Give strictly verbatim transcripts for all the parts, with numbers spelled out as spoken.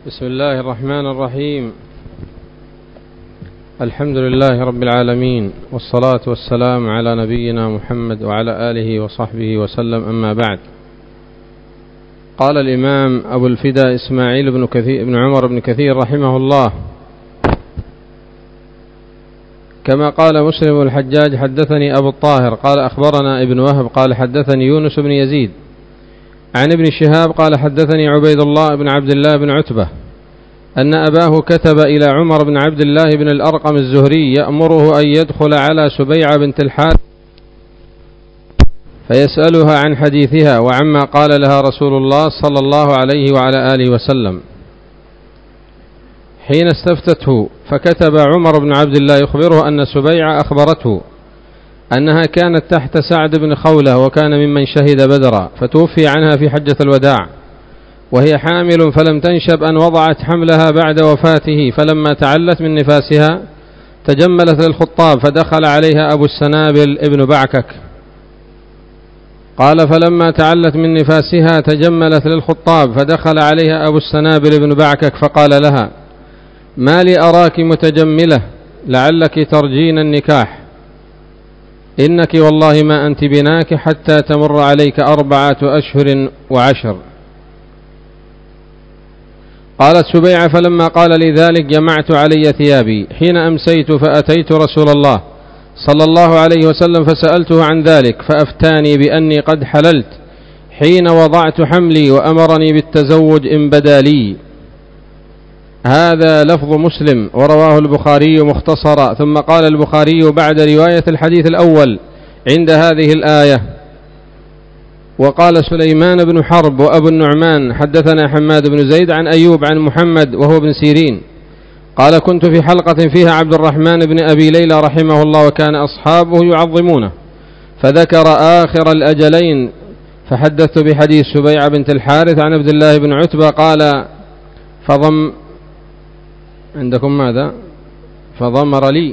بسم الله الرحمن الرحيم. الحمد لله رب العالمين، والصلاة والسلام على نبينا محمد وعلى آله وصحبه وسلم، أما بعد. قال الإمام أبو الفداء إسماعيل بن, كثير بن عمر بن كثير رحمه الله: كما قال مسلم الحجاج حدثني أبو الطاهر قال أخبرنا ابن وهب قال حدثني يونس بن يزيد عن ابن شهاب قال حدثني عبيد الله بن عبد الله بن عتبة أن أباه كتب إلى عمر بن عبد الله بن الأرقم الزهري يأمره أن يدخل على سبيعة بنت الحارث فيسألها عن حديثها وعما قال لها رسول الله صلى الله عليه وعلى آله وسلم. حين استفتته فكتب عمر بن عبد الله يخبره أن سبيعة أخبرته أنها كانت تحت سعد بن خولة وكان ممن شهد بدرا، فتوفي عنها في حجة الوداع وهي حامل فلم تنشب أن وضعت حملها بعد وفاته، فلما تعلت من نفاسها تجملت للخطاب فدخل عليها أبو السنابل ابن بعكك. قال فلما تعلت من نفاسها تجملت للخطاب فدخل عليها أبو السنابل ابن بعكك فقال لها: ما لي أراك متجملة لعلك ترجين النكاح، إنك والله ما أنت بناك حتى تمر عليك أربعة أشهر وعشر. قالت سبيعة فلما قال لي ذلك جمعت علي ثيابي حين أمسيت فأتيت رسول الله صلى الله عليه وسلم فسألته عن ذلك فأفتاني بأني قد حللت حين وضعت حملي وأمرني بالتزوج إن بدا لي. هذا لفظ مسلم ورواه البخاري مختصرا. ثم قال البخاري بعد رواية الحديث الأول عند هذه الآية: وقال سليمان بن حرب وأبو النعمان حدثنا حماد بن زيد عن أيوب عن محمد وهو ابن سيرين قال كنت في حلقة فيها عبد الرحمن بن أبي ليلى رحمه الله وكان أصحابه يعظمونه، فذكر آخر الأجلين فحدثت بحديث سبيعة بنت الحارث عن عبد الله بن عتبة قال فضم عندكم ماذا فضمر لي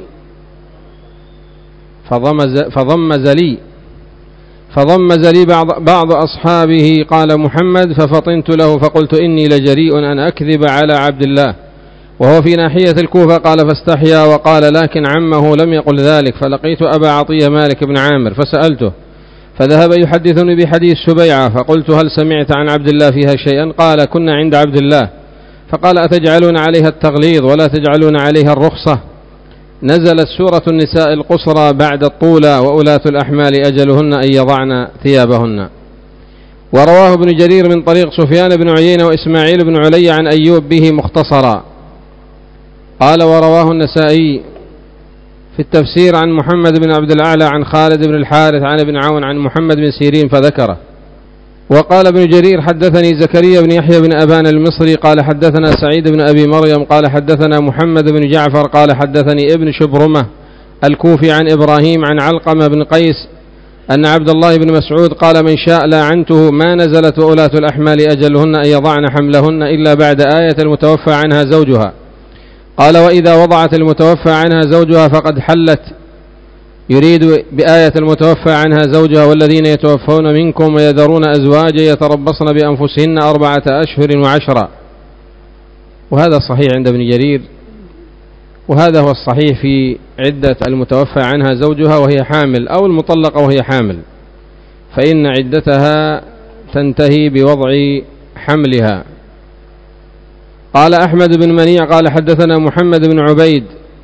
فضمز, فضمز لي فضمز لي بعض, بعض أصحابه قال محمد ففطنت له فقلت إني لجريء أن أكذب على عبد الله وهو في ناحية الكوفة. قال فاستحيا وقال لكن عمه لم يقل ذلك. فلقيت أبا عطية مالك بن عامر فسألته فذهب يحدثني بحديث سبيعة فقلت هل سمعت عن عبد الله فيها شيئا؟ قال كنا عند عبد الله. فقال أتجعلون عليها التغليظ ولا تجعلون عليها الرخصة؟ نزلت سورة النساء القصرى بعد الطولى وأولاة الأحمال أجلهن أن يضعن ثيابهن. ورواه ابن جرير من طريق سفيان بن عيينة وإسماعيل بن علي عن أيوب به مختصرا. قال ورواه النسائي في التفسير عن محمد بن عبد الأعلى عن خالد بن الحارث عن ابن عون عن محمد بن سيرين فذكره. وقال ابن جرير حدثني زكريا بن يحيى بن أبان المصري قال حدثنا سعيد بن أبي مريم قال حدثنا محمد بن جعفر قال حدثني ابن شبرمة الكوفي عن إبراهيم عن علقمة بن قيس أن عبد الله بن مسعود قال من شاء لعنته ما نزلت وأولاة الأحمال أجلهن أن يضعن حملهن إلا بعد آية المتوفى عنها زوجها. قال وإذا وضعت المتوفى عنها زوجها فقد حلت، يريد بآية المتوفى عنها زوجها والذين يتوفون منكم ويذرون أزواجا يتربصن بأنفسهن أربعة أشهر وعشرا. وهذا صحيح عند ابن جرير، وهذا هو الصحيح في عدة المتوفى عنها زوجها وهي حامل أو المطلقة وهي حامل، فإن عدتها تنتهي بوضع حملها. قال أحمد بن منيع قال حدثنا محمد بن عبيد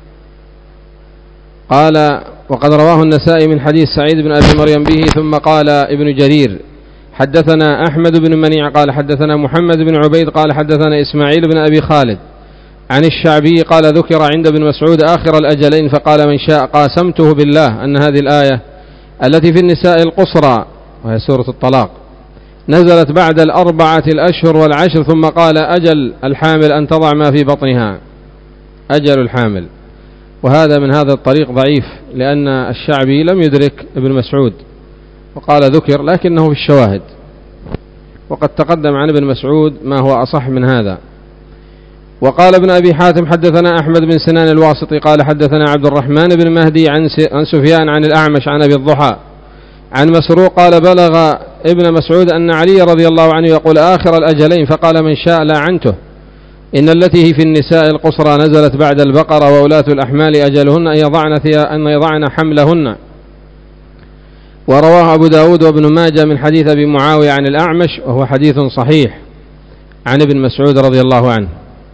قال وقد رواه النسائي من حديث سعيد بن أبي مريم به. ثم قال ابن جرير حدثنا أحمد بن منيع قال حدثنا محمد بن عبيد قال حدثنا إسماعيل بن أبي خالد عن الشعبي قال ذكر عند ابن مسعود آخر الأجلين فقال من شاء قاسمته بالله أن هذه الآية التي في النساء القصرى وهي سورة الطلاق نزلت بعد الأربعة الأشهر والعشر. ثم قال أجل الحامل أن تضع ما في بطنها، أجل الحامل. وهذا من هذا الطريق ضعيف لأن الشعبي لم يدرك ابن مسعود وقال ذكر لكنه في الشواهد، وقد تقدم عن ابن مسعود ما هو أصح من هذا. وقال ابن أبي حاتم حدثنا أحمد بن سنان الواسطي قال حدثنا عبد الرحمن بن مهدي عن سفيان عن الأعمش عن أبي الضحى عن مسروق قال بلغ ابن مسعود أن علي رضي الله عنه يقول آخر الأجلين فقال من شاء لعنته إن التي هي في النساء القصرى نزلت بعد البقرة وأولاة الأحمال أجلهن أن يضعن, أن يضعن حملهن. ورواه أبو داود وابن ماجه من حديث أبي معاوية عن الأعمش وهو حديث صحيح عن ابن مسعود رضي الله عنه.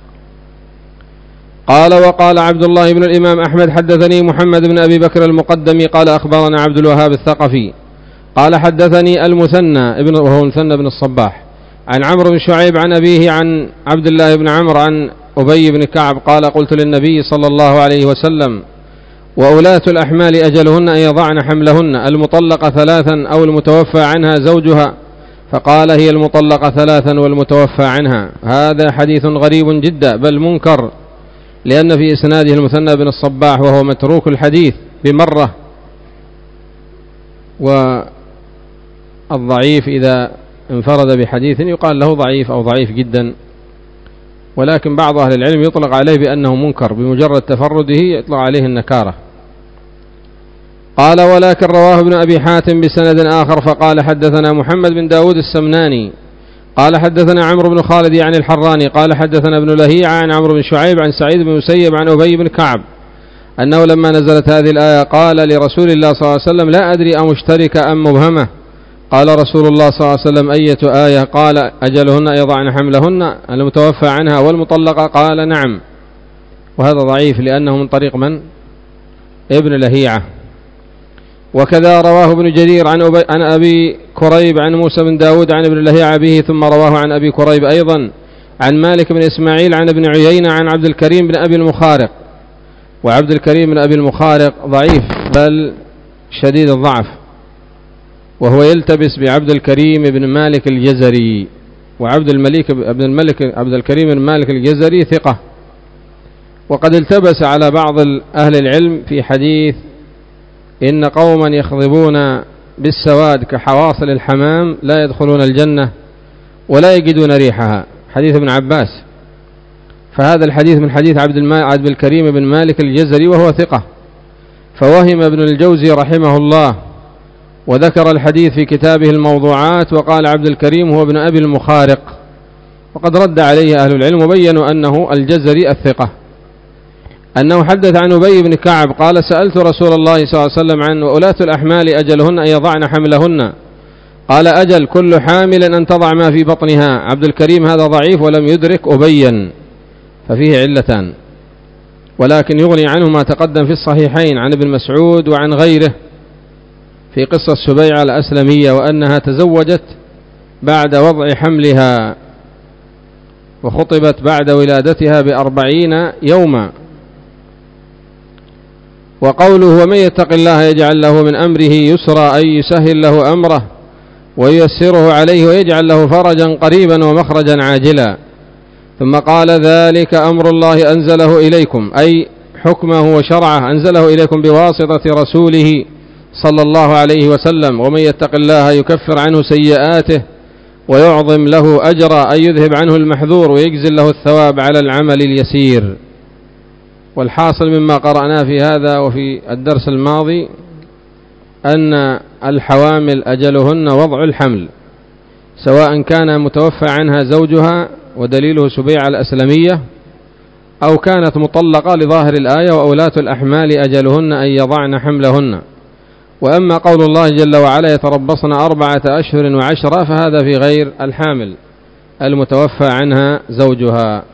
قال وقال عبد الله بن الإمام أحمد حدثني محمد بن أبي بكر المقدمي قال أخبرنا عبد الوهاب الثقفي قال حدثني المثنى ابن وهو المثنى بن الصباح عن عمرو بن شعيب عن أبيه عن عبد الله بن عمرو عن أبي بن كعب قال قلت للنبي صلى الله عليه وسلم وأولاة الأحمال أجلهن أن يضعن حملهن المطلقة ثلاثا أو المتوفى عنها زوجها فقال هي المطلقة ثلاثا والمتوفى عنها. هذا حديث غريب جدا بل منكر لأن في إسناده المثنى بن الصباح وهو متروك الحديث بمرة. والضعيف إذا انفرد بحديث يقال له ضعيف أو ضعيف جدا، ولكن بعض أهل العلم يطلق عليه بأنه منكر بمجرد تفرده يطلق عليه النكارة. قال ولكن رواه ابن أبي حاتم بسند آخر فقال حدثنا محمد بن داود السمناني قال حدثنا عمرو بن خالد يعني الحراني قال حدثنا ابن لهيعة عن عمرو بن شعيب عن سعيد بن مسيب عن أبي بن كعب أنه لما نزلت هذه الآية قال لرسول الله صلى الله عليه وسلم لا أدري أمشتركة أم مبهمة؟ قال رسول الله صلى الله عليه وسلم أية آية؟ قال أجلهن يضعن حملهن المتوفى عنها والمطلقة قال نعم. وهذا ضعيف لأنه من طريق من؟ ابن لهيعة. وكذا رواه ابن جرير عن, أبي عن أبي كريب عن موسى بن داود عن ابن لهيعة به ثم رواه عن أبي كريب أيضا عن مالك بن إسماعيل عن ابن عيينة عن عبد الكريم بن أبي المخارق. وعبد الكريم بن أبي المخارق ضعيف بل شديد الضعف، وهو يلتبس بعبد الكريم بن مالك الجزري. وعبد الملك ابن الملك عبد الكريم بن مالك الجزري ثقة، وقد التبس على بعض أهل العلم في حديث إن قوما يخضبون بالسواد كحواصل الحمام لا يدخلون الجنة ولا يجدون ريحها، حديث ابن عباس. فهذا الحديث من حديث عبد, عبد الكريم بن مالك الجزري وهو ثقة، فوهم ابن الجوزي رحمه الله وذكر الحديث في كتابه الموضوعات وقال عبد الكريم هو ابن أبي المخارق، وقد رد عليه أهل العلم وبينوا أنه الجزري الثقة، أنه حدث عن أبي بن كعب قال سألت رسول الله صلى الله عليه وسلم عن وأولاة الأحمال أجلهن أن يضعن حملهن قال أجل كل حامل أن تضع ما في بطنها. عبد الكريم هذا ضعيف ولم يدرك أبيا ففيه علتان، ولكن يغني عنه ما تقدم في الصحيحين عن ابن مسعود وعن غيره في قصة سبيعة الأسلمية وأنها تزوجت بعد وضع حملها وخطبت بعد ولادتها بأربعين يوما. وقوله ومن يتق الله يجعل له من أمره يسرا أي يسهل له أمره وييسره عليه ويجعل له فرجا قريبا ومخرجا عاجلا. ثم قال ذلك أمر الله أنزله إليكم أي حكمه وشرعه أنزله إليكم بواسطة رسوله صلى الله عليه وسلم. ومن يتق الله يكفر عنه سيئاته ويعظم له أجرا أي يذهب عنه المحذور ويجزل له الثواب على العمل اليسير. والحاصل مما قرأناه في هذا وفي الدرس الماضي أن الحوامل أجلهن وضع الحمل سواء كان متوفى عنها زوجها ودليله سبيعة الأسلمية أو كانت مطلقة لظاهر الآية وأولاة الأحمال أجلهن أن يضعن حملهن. وأما قول الله جل وعلا يتربصن أربعة أشهر وعشرة فهذا في غير الحامل المتوفى عنها زوجها.